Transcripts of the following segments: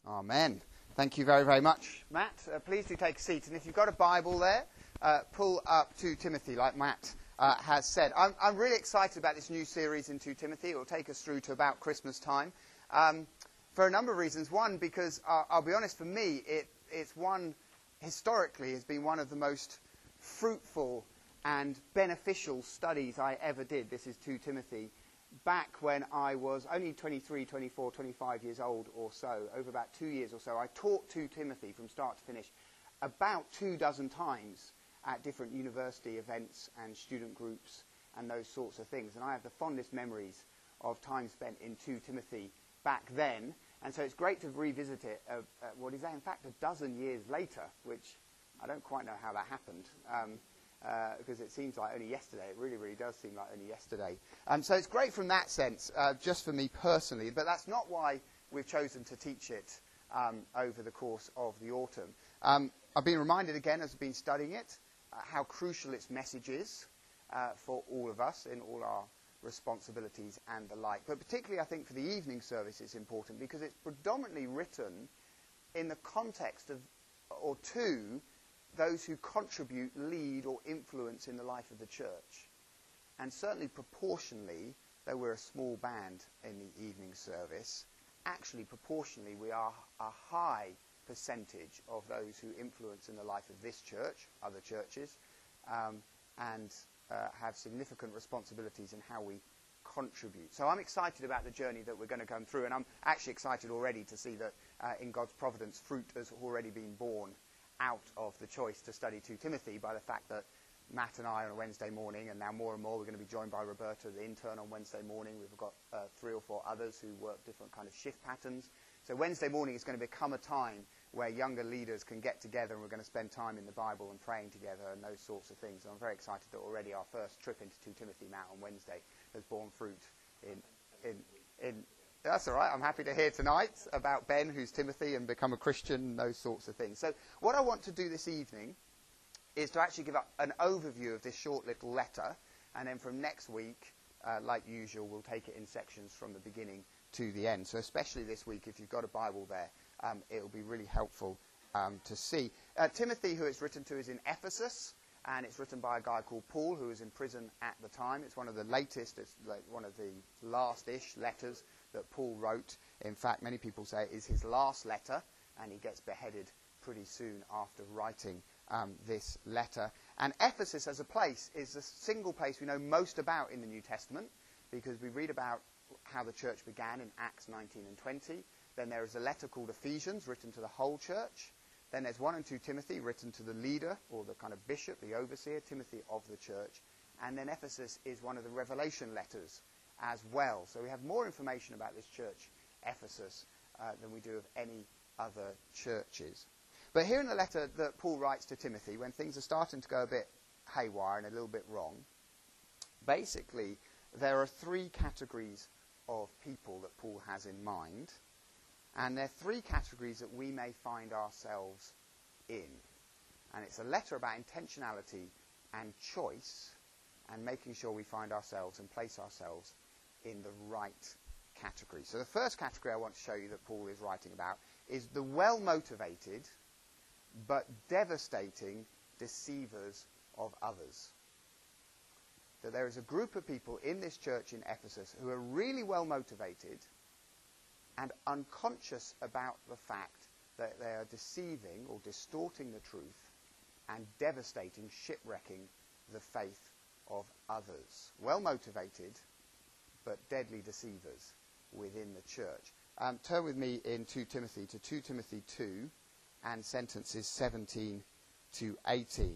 Amen. Thank you very, very much, Matt. Please do take a seat. And if you've got a Bible there, pull up 2 Timothy, like Matt has said. I'm really excited about this new series in 2 Timothy. It will take us through to about Christmas time for a number of reasons. One, because I'll be honest, for me, it's one, historically, has been one of the most fruitful and beneficial studies I ever did. This is 2 Timothy. Back when I was only 23, 24, 25 years old or so, over about 2 years or so, I taught 2 Timothy from start to finish about 24 times at different university events and student groups and those sorts of things. And I have the fondest memories of time spent in 2 Timothy back then. And so it's great to revisit it, what is that, in fact, 12 years later, which I don't quite know how that happened. Because it seems like only yesterday. It really, really does seem like only yesterday. So it's great from that sense, just for me personally. But that's not why we've chosen to teach it over the course of the autumn. I've been reminded again, as I've been studying it, how crucial its message is for all of us in all our responsibilities and the like. But particularly, I think, for the evening service, it's important because it's predominantly written in the context of, or to, those who contribute, lead, or influence in the life of the church. And certainly proportionally, though we're a small band in the evening service, actually proportionally we are a high percentage of those who influence in the life of this church, other churches, and have significant responsibilities in how we contribute. So I'm excited about the journey that we're going to come through, and I'm actually excited already to see that in God's providence, fruit has already been born out of the choice to study 2 Timothy by the fact that Matt and I on a Wednesday morning, and now more and more we're going to be joined by Roberta, the intern, on Wednesday morning. We've got 3 or 4 others who work different kind of shift patterns. So Wednesday morning is going to become a time where younger leaders can get together, and we're going to spend time in the Bible and praying together and those sorts of things. And I'm very excited that already our first trip into 2 Timothy, Matt, on Wednesday has borne fruit in that's all right. I'm happy to hear tonight about Ben, who's Timothy, and become a Christian, and those sorts of things. So what I want to do this evening is to actually give an overview of this short little letter, and then from next week, like usual, we'll take it in sections from the beginning to the end. So especially this week, if you've got a Bible there, it'll be really helpful to see. Timothy, who it's written to, is in Ephesus, and it's written by a guy called Paul, who was in prison at the time. It's one of the latest, it's like one of the last-ish letters that Paul wrote. In fact, many people say it is his last letter, and he gets beheaded pretty soon after writing this letter. And Ephesus as a place is the single place we know most about in the New Testament, because we read about how the church began in Acts 19 and 20. Then there is a letter called Ephesians, written to the whole church. Then there's 1 and 2 Timothy, written to the leader, or the kind of bishop, the overseer, Timothy of the church. And then Ephesus is one of the Revelation letters as well. So we have more information about this church, Ephesus, than we do of any other churches. But here in the letter that Paul writes to Timothy, when things are starting to go a bit haywire and a little bit wrong, basically there are 3 categories of people that Paul has in mind. And they're 3 categories that we may find ourselves in. And it's a letter about intentionality and choice, and making sure we find ourselves and place ourselves in the right category. So the first category I want to show you that Paul is writing about is the well-motivated but devastating deceivers of others. So there is a group of people in this church in Ephesus who are really well-motivated and unconscious about the fact that they are deceiving or distorting the truth and devastating, shipwrecking the faith of others. Well-motivated, but deadly deceivers within the church. Turn with me in 2 Timothy to 2 Timothy 2 and sentences 17 to 18.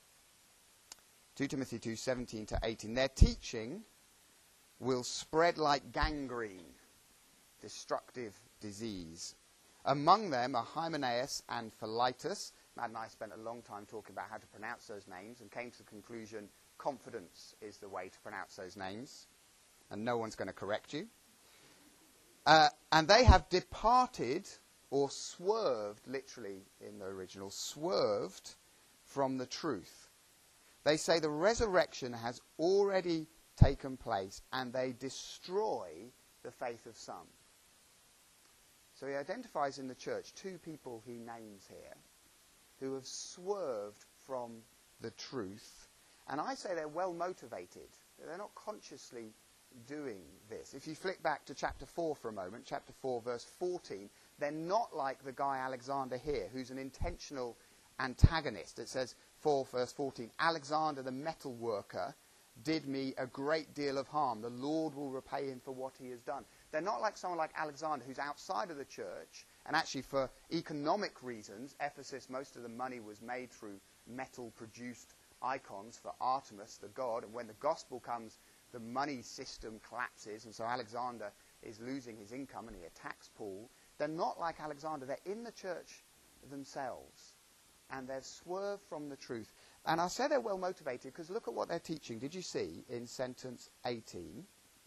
2 Timothy 2, 17 to 18. Their teaching will spread like gangrene, destructive disease. Among them are Hymenaeus and Philetus. Matt and I spent a long time talking about how to pronounce those names and came to the conclusion confidence is the way to pronounce those names, and no one's going to correct you. And they have departed, or swerved, literally in the original, swerved from the truth. They say the resurrection has already taken place, and they destroy the faith of some. So he identifies in the church two people he names here who have swerved from the truth. And I say they're well motivated. They're not consciously doing this. If you flick back to chapter 4 for a moment, chapter 4 verse 14, they're not like the guy Alexander here, who's an intentional antagonist. It says 4 verse 14, Alexander the metal worker did me a great deal of harm. The Lord will repay him for what he has done. They're not like someone like Alexander who's outside of the church, and actually for economic reasons, Ephesus, most of the money was made through metal-produced icons for Artemis, the god, and when the gospel comes, the money system collapses, and so Alexander is losing his income and he attacks Paul. They're not like Alexander. They're in the church themselves, and they've swerved from the truth. And I say they're well motivated because look at what they're teaching. Did you see in sentence 18?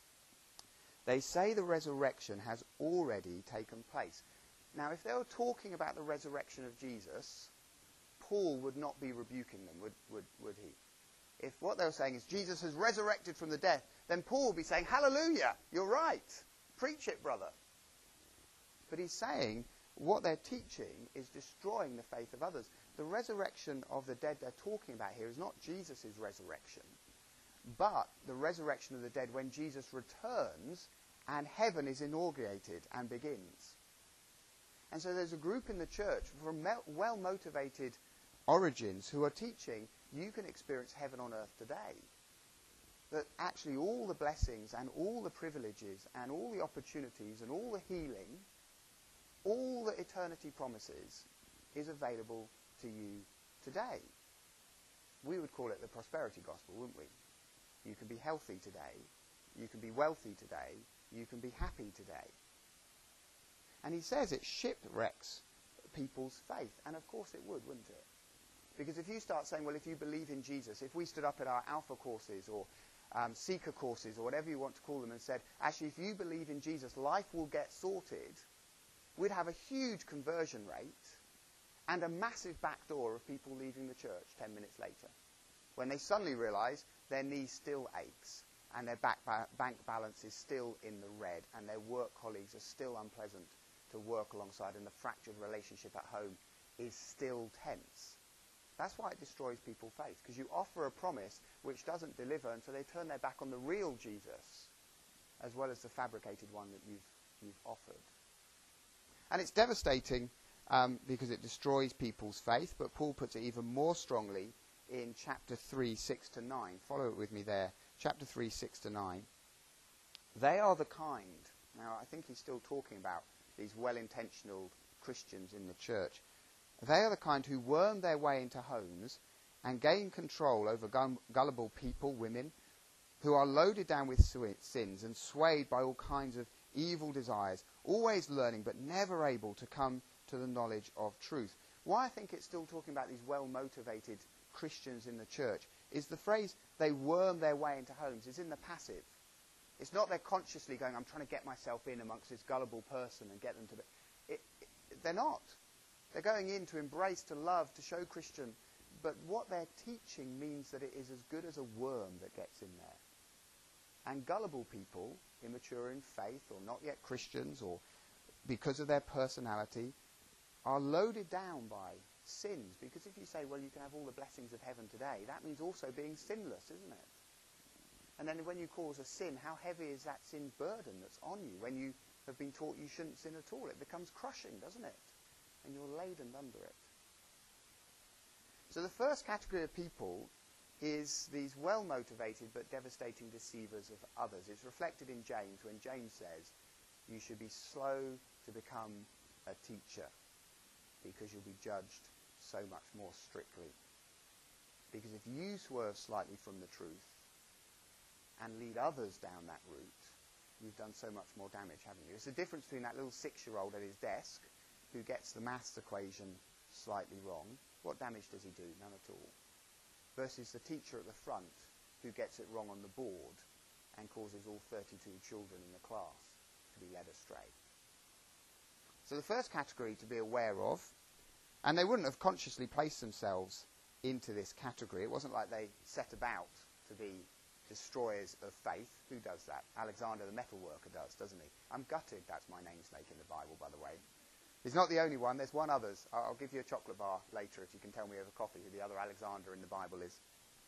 They say the resurrection has already taken place. Now, if they were talking about the resurrection of Jesus, Paul would not be rebuking them, would he? If what they were saying is Jesus has resurrected from the dead, then Paul would be saying, hallelujah, you're right. Preach it, brother. But he's saying what they're teaching is destroying the faith of others. The resurrection of the dead they're talking about here is not Jesus' resurrection, but the resurrection of the dead when Jesus returns and heaven is inaugurated and begins. And so there's a group in the church from well-motivated origins who are teaching you can experience heaven on earth today. That actually all the blessings and all the privileges and all the opportunities and all the healing, all the eternity promises is available to you today. We would call it the prosperity gospel, wouldn't we? You can be healthy today. You can be wealthy today. You can be happy today. And he says it shipwrecks people's faith. And of course it would, wouldn't it? Because if you start saying, well, if you believe in Jesus, if we stood up at our Alpha courses or Seeker courses or whatever you want to call them and said, actually, if you believe in Jesus, life will get sorted, we'd have a huge conversion rate and a massive backdoor of people leaving the church 10 minutes later, when they suddenly realize their knee still aches and their bank balance is still in the red and their work colleagues are still unpleasant to work alongside and the fractured relationship at home is still tense. That's why it destroys people's faith, because you offer a promise which doesn't deliver, and so they turn their back on the real Jesus as well as the fabricated one that you've offered. And it's devastating because it destroys people's faith, but Paul puts it even more strongly in chapter 3, 6 to 9. Follow it with me there. Chapter 3, 6 to 9. They are the kind. Now, I think he's still talking about these well-intentioned Christians in the church. They are the kind who worm their way into homes and gain control over gullible people, women, who are loaded down with sins and swayed by all kinds of evil desires, always learning but never able to come to the knowledge of truth. Why I think it's still talking about these well-motivated Christians in the church is the phrase, they worm their way into homes, is in the passive. It's not they're consciously going, I'm trying to get myself in amongst this gullible person and get them to be... They're not. They're going in to embrace, to love, to show Christian. But what they're teaching means that it is as good as a worm that gets in there. And gullible people, immature in faith or not yet Christians or because of their personality, are loaded down by sins. Because if you say, well, you can have all the blessings of heaven today, that means also being sinless, isn't it? And then when you cause a sin, how heavy is that sin's burden that's on you? When you have been taught you shouldn't sin at all, it becomes crushing, doesn't it? And you're laden under it. So the first category of people is these well-motivated but devastating deceivers of others. It's reflected in James when James says, you should be slow to become a teacher because you'll be judged so much more strictly. Because if you swerve slightly from the truth and lead others down that route, you've done so much more damage, haven't you? It's the difference between that little 6-year-old at his desk who gets the maths equation slightly wrong. What damage does he do? None at all. Versus the teacher at the front who gets it wrong on the board and causes all 32 children in the class to be led astray. So the first category to be aware of, and they wouldn't have consciously placed themselves into this category. It wasn't like they set about to be destroyers of faith. Who does that? Alexander the metal worker does, doesn't he? I'm gutted that's my namesake in the Bible, by the way. He's not the only one. There's one others. I'll give you a chocolate bar later if you can tell me over coffee who the other Alexander in the Bible is.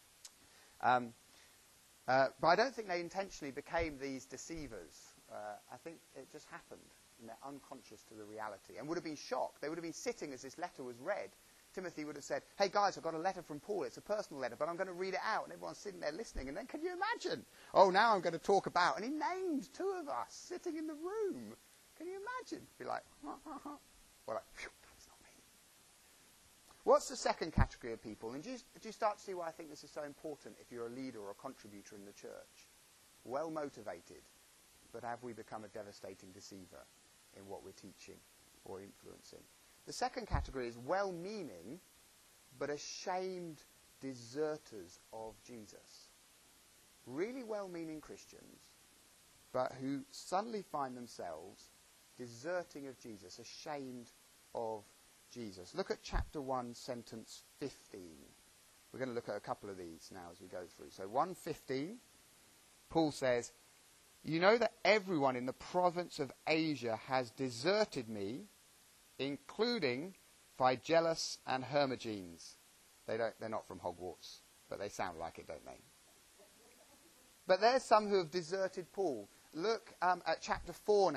But I don't think they intentionally became these deceivers. I think it just happened, and they're unconscious to the reality, and would have been shocked. They would have been sitting as this letter was read. Timothy would have said, hey guys, I've got a letter from Paul. It's a personal letter, but I'm going to read it out. And everyone's sitting there listening. And then can you imagine? Oh, now I'm going to talk about. And he named two of us sitting in the room. Can you imagine? Be like, well, like, phew, that's not me. What's the second category of people? And do you start to see why I think this is so important if you're a leader or a contributor in the church? Well motivated, but have we become a devastating deceiver in what we're teaching or influencing? The second category is well-meaning, but ashamed deserters of Jesus. Really well-meaning Christians, but who suddenly find themselves deserting of Jesus, ashamed of Jesus. Look at chapter 1, sentence 15. We're going to look at a couple of these now as we go through. So 1:15, Paul says, you know that everyone in the province of Asia has deserted me, including Phygellus and Hermogenes. They're not from Hogwarts, but they sound like it, don't they? But there's some who have deserted Paul. Look at chapter 4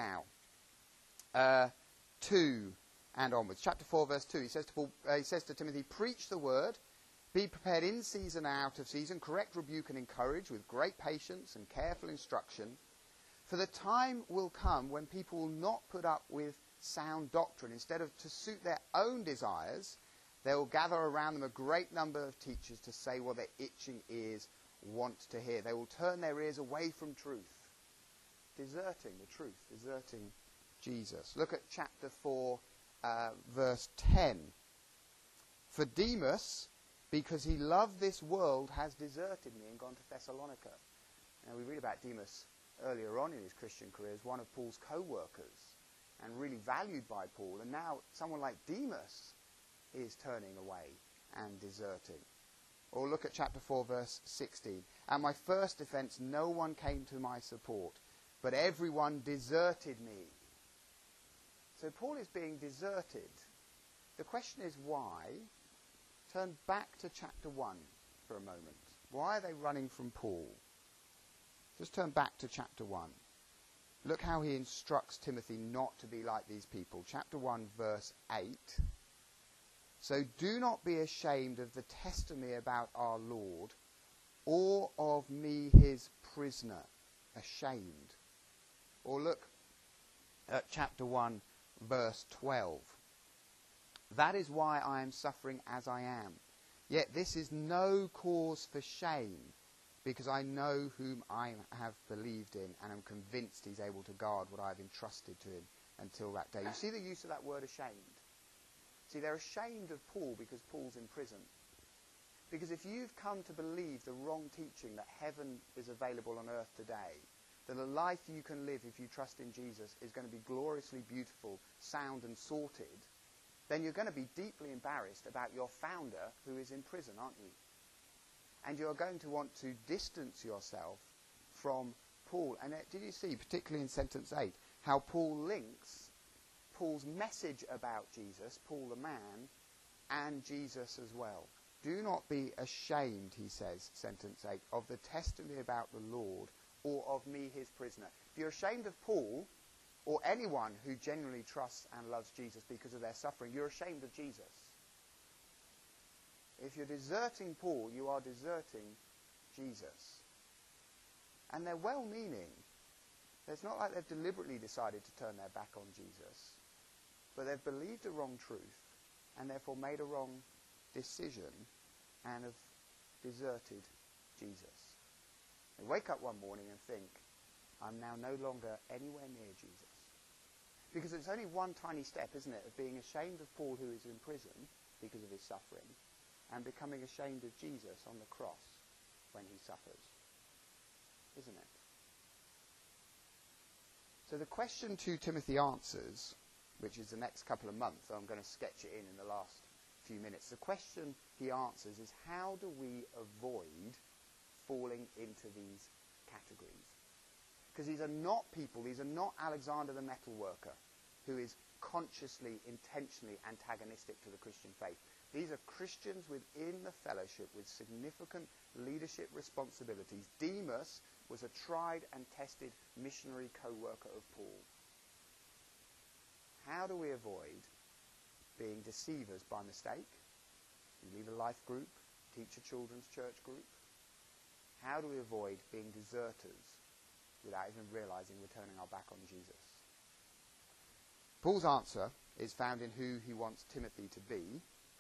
now, 2 and onwards. Chapter 4, verse 2. He says to Timothy, preach the word, be prepared in season and out of season, correct, rebuke, and encourage with great patience and careful instruction. For the time will come when people will not put up with sound doctrine. Instead of to suit their own desires, they will gather around them a great number of teachers to say what their itching ears want to hear. They will turn their ears away from truth, deserting the truth, deserting Jesus. Look at chapter 4, verse 10. For Demas, because he loved this world, has deserted me and gone to Thessalonica. Now we read about Demas earlier on in his Christian career as one of Paul's co-workers, and really valued by Paul, and now someone like Demas is turning away and deserting. Or look at chapter 4, verse 16. At my first defense, no one came to my support, but everyone deserted me. So Paul is being deserted. The question is why? Turn back to chapter 1 for a moment. Why are they running from Paul? Just turn back to chapter 1. Look how he instructs Timothy not to be like these people. Chapter 1, verse 8. So do not be ashamed of the testimony about our Lord, or of me his prisoner. Ashamed. Or look at chapter 1, verse 12. That is why I am suffering as I am. Yet this is no cause for shame, because I know whom I have believed in, and am convinced he's able to guard what I have entrusted to him until that day. You see the use of that word ashamed? See, they're ashamed of Paul because Paul's in prison. Because if you've come to believe the wrong teaching that heaven is available on earth today, that the life you can live if you trust in Jesus is going to be gloriously beautiful, sound and sorted, then you're going to be deeply embarrassed about your founder who is in prison, aren't you? And you're going to want to distance yourself from Paul. And did you see, particularly in sentence 8, how Paul links Paul's message about Jesus, Paul the man, and Jesus as well. Do not be ashamed, he says, sentence 8, of the testimony about the Lord, or of me, his prisoner. If you're ashamed of Paul, or anyone who genuinely trusts and loves Jesus because of their suffering, you're ashamed of Jesus. If you're deserting Paul, you are deserting Jesus. And they're well-meaning. It's not like they've deliberately decided to turn their back on Jesus, but they've believed a wrong truth and therefore made a wrong decision and have deserted Jesus. They wake up one morning and think, I'm now no longer anywhere near Jesus. Because it's only one tiny step, isn't it, of being ashamed of Paul who is in prison because of his suffering, and becoming ashamed of Jesus on the cross when he suffers. Isn't it? So the question 2 Timothy answers, which is the next couple of months, so I'm going to sketch it in the last few minutes. The question he answers is, how do we avoid falling into these categories. Because these are not people, these are not Alexander the metal worker, who is consciously, intentionally antagonistic to the Christian faith. These are Christians within the fellowship with significant leadership responsibilities. Demas was a tried and tested missionary co-worker of Paul. How do we avoid being deceivers by mistake? You leave a life group, teach a children's church group. How do we avoid being deserters without even realizing we're turning our back on Jesus? Paul's answer is found in who he wants Timothy to be.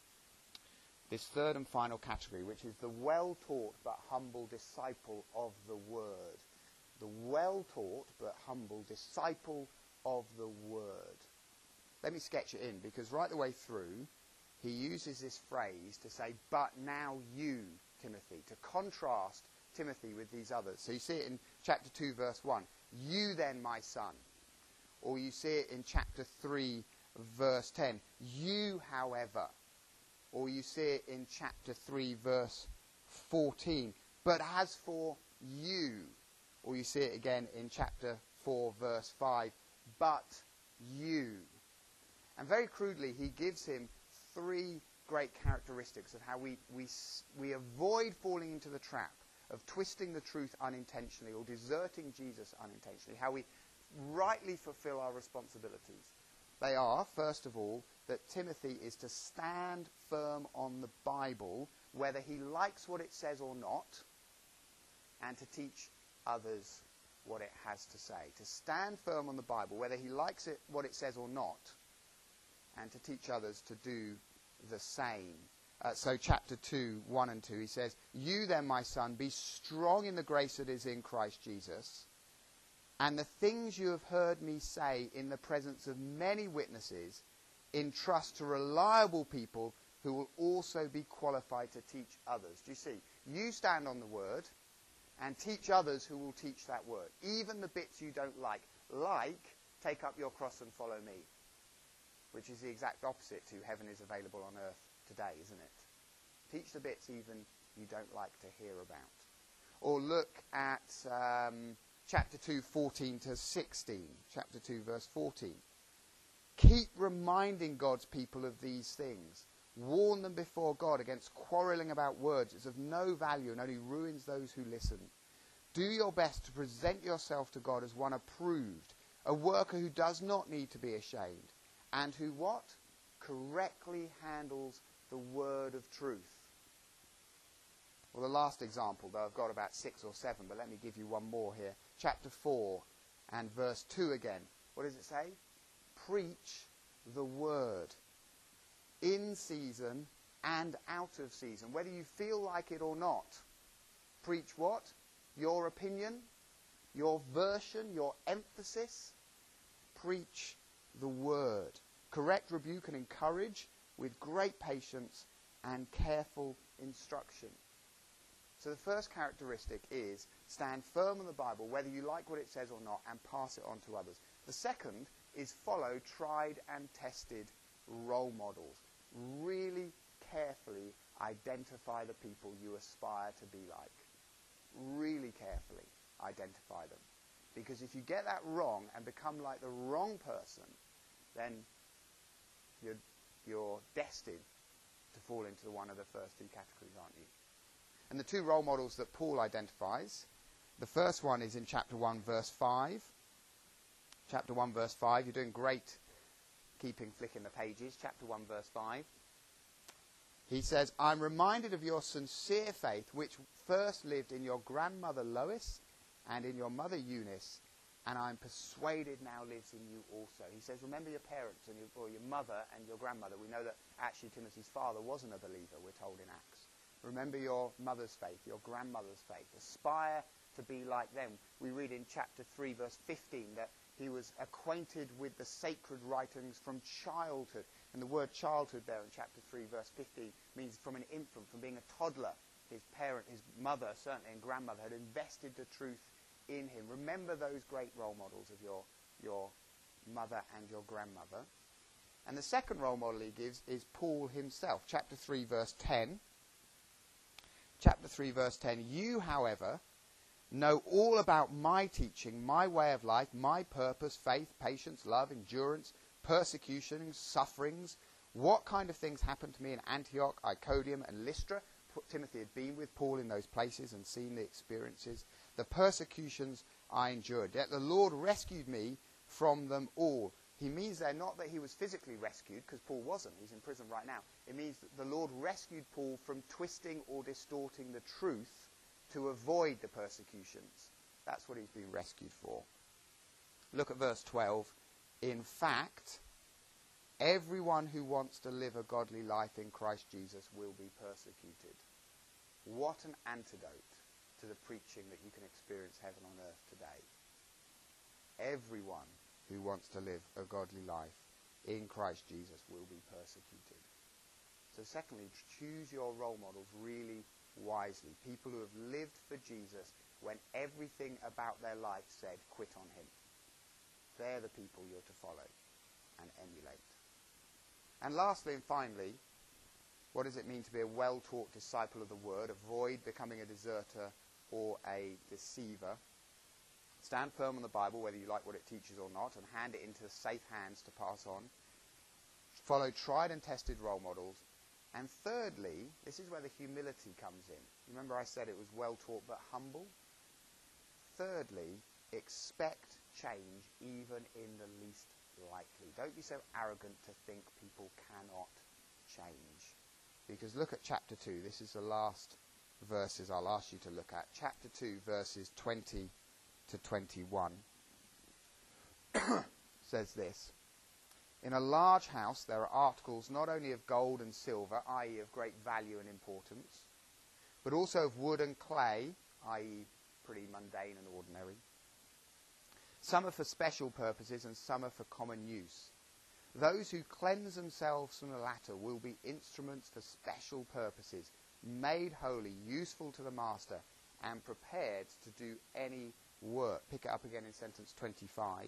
This third and final category, which is the well-taught but humble disciple of the Word. The well-taught but humble disciple of the Word. Let me sketch it in, because right the way through, he uses this phrase to say, but now you, Timothy, to contrast Timothy with these others. So you see it in chapter 2, verse 1. You then, my son. Or you see it in chapter 3, verse 10. You, however. Or you see it in chapter 3, verse 14. But as for you. Or you see it again in chapter 4, verse 5. But you. And very crudely, he gives him three great characteristics of how we avoid falling into the trap of twisting the truth unintentionally or deserting Jesus unintentionally, how we rightly fulfill our responsibilities. They are, first of all, that Timothy is to stand firm on the Bible, whether he likes what it says or not, and to teach others what it has to say. To stand firm on the Bible, whether he likes it, what it says or not, and to teach others to do the same. So chapter 2, 1 and 2, he says, You then, my son, be strong in the grace that is in Christ Jesus, and the things you have heard me say in the presence of many witnesses, entrust to reliable people who will also be qualified to teach others. Do you see? You stand on the word and teach others who will teach that word. Even the bits you don't like. Like, take up your cross and follow me. Which is the exact opposite to heaven is available on earth today, isn't it? Teach the bits even you don't like to hear about. Or look at chapter 2, 14 to 16. Chapter 2, verse 14. Keep reminding God's people of these things. Warn them before God against quarrelling about words. It's of no value and only ruins those who listen. Do your best to present yourself to God as one approved, a worker who does not need to be ashamed, and who what? Correctly handles the word of truth. Well, the last example, though I've got about 6 or 7, but let me give you one more here. Chapter 4 and verse 2 again. What does it say? Preach the word in season and out of season, whether you feel like it or not. Preach what? Your opinion, your version, your emphasis. Preach the word. Correct, rebuke, and encourage with great patience and careful instruction. So the first characteristic is stand firm on the Bible, whether you like what it says or not, and pass it on to others. The second is follow tried and tested role models. Really carefully identify the people you aspire to be like. Really carefully identify them. Because if you get that wrong and become like the wrong person, then you're destined to fall into one of the first two categories, aren't you? And the two role models that Paul identifies, the first one is in chapter 1, verse 5. Chapter 1, verse 5. You're doing great flicking the pages. Chapter 1, verse 5. He says, I'm reminded of your sincere faith, which first lived in your grandmother Lois and in your mother Eunice, and I'm persuaded now lives in you also. He says, remember your parents and your mother and your grandmother. We know that actually Timothy's father wasn't a believer, we're told in Acts. Remember your mother's faith, your grandmother's faith. Aspire to be like them. We read in chapter 3, verse 15, that he was acquainted with the sacred writings from childhood. And the word childhood there in chapter 3, verse 15, means from an infant, from being a toddler. His parent, his mother, certainly, and grandmother had invested the truth in him. Remember those great role models of your mother and your grandmother. And the second role model he gives is Paul himself. Chapter 3, verse 10. chapter 3, verse 10, you, however, know all about my teaching, my way of life, my purpose, faith, patience, love, endurance, persecutions, sufferings, what kind of things happened to me in Antioch, Iconium, and Lystra. Timothy had been with Paul in those places and seen the experiences, the persecutions I endured. Yet the Lord rescued me from them all. He means there not that he was physically rescued, because Paul wasn't. He's in prison right now. It means that the Lord rescued Paul from twisting or distorting the truth to avoid the persecutions. That's what he's been rescued for. Look at verse 12. In fact, everyone who wants to live a godly life in Christ Jesus will be persecuted. What an antidote to the preaching that you can experience heaven on earth today. Everyone who wants to live a godly life in Christ Jesus will be persecuted. So secondly, choose your role models really wisely. People who have lived for Jesus when everything about their life said, quit on him. They're the people you're to follow and emulate. And lastly and finally, what does it mean to be a well-taught disciple of the word? Avoid becoming a deserter or a deceiver. Stand firm on the Bible, whether you like what it teaches or not, and hand it into safe hands to pass on. Follow tried and tested role models. And thirdly, this is where the humility comes in. Remember I said it was well-taught but humble? Thirdly, expect change even in the least likely. Don't be so arrogant to think people cannot change. Because look at chapter 2. This is the last verses I'll ask you to look at. Chapter 2, verses 20 to 21 says this. In a large house there are articles not only of gold and silver, i.e. of great value and importance, but also of wood and clay, i.e. pretty mundane and ordinary. Some are for special purposes and some are for common use. Those who cleanse themselves from the latter will be instruments for special purposes, made holy, useful to the master, and prepared to do any work. Pick it up again in sentence 25.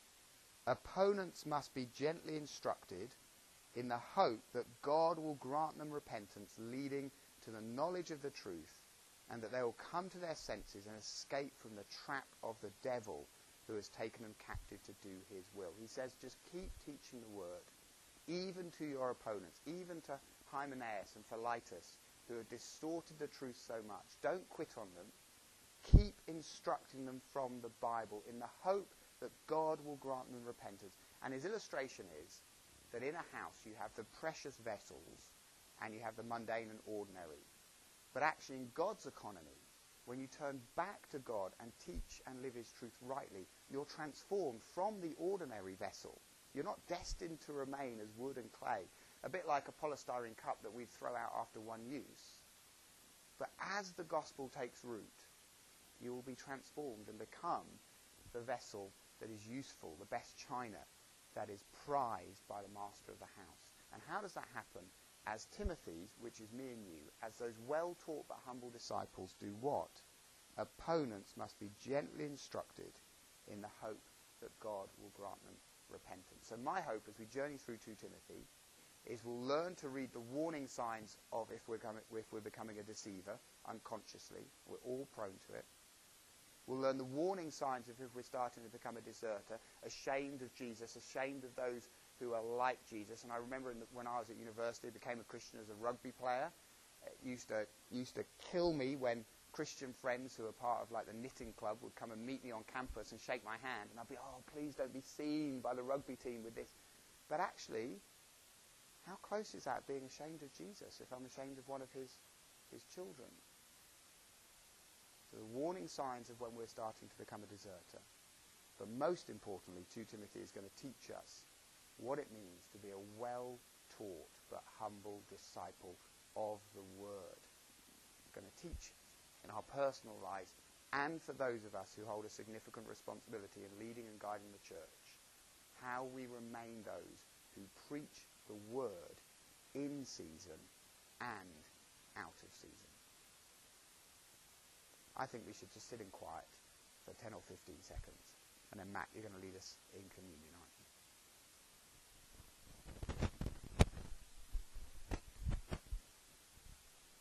Opponents must be gently instructed in the hope that God will grant them repentance leading to the knowledge of the truth, and that they will come to their senses and escape from the trap of the devil who has taken them captive to do his will. He says just keep teaching the word, even to your opponents, even to Hymenaeus and Philetus, who have distorted the truth so much. Don't quit on them. Keep instructing them from the Bible in the hope that God will grant them repentance. And his illustration is that in a house you have the precious vessels and you have the mundane and ordinary. But actually in God's economy, when you turn back to God and teach and live his truth rightly, you're transformed from the ordinary vessel. You're not destined to remain as wood and clay, a bit like a polystyrene cup that we throw out after one use. But as the gospel takes root, you will be transformed and become the vessel that is useful, the best china that is prized by the master of the house. And how does that happen? As Timothy's, which is me and you, as those well-taught but humble disciples do what? Opponents must be gently instructed in the hope that God will grant them repentance. So my hope as we journey through 2 Timothy is we'll learn to read the warning signs of if we're becoming a deceiver unconsciously. We're all prone to it. We'll learn the warning signs of if we're starting to become a deserter, ashamed of Jesus, ashamed of those who are like Jesus. And I remember when I was at university, I became a Christian as a rugby player. It used to kill me when Christian friends who are part of like the knitting club would come and meet me on campus and shake my hand. And I'd be, oh, please don't be seen by the rugby team with this. But actually, how close is that being ashamed of Jesus if I'm ashamed of one of his children? So the warning signs of when we're starting to become a deserter. But most importantly, 2 Timothy is going to teach us what it means to be a well-taught but humble disciple of the Word. It's going to teach in our personal lives and for those of us who hold a significant responsibility in leading and guiding the church, how we remain those who preach the Word in season and out of season. I think we should just sit in quiet for 10 or 15 seconds. And then Matt, you're going to lead us in communion, aren't you?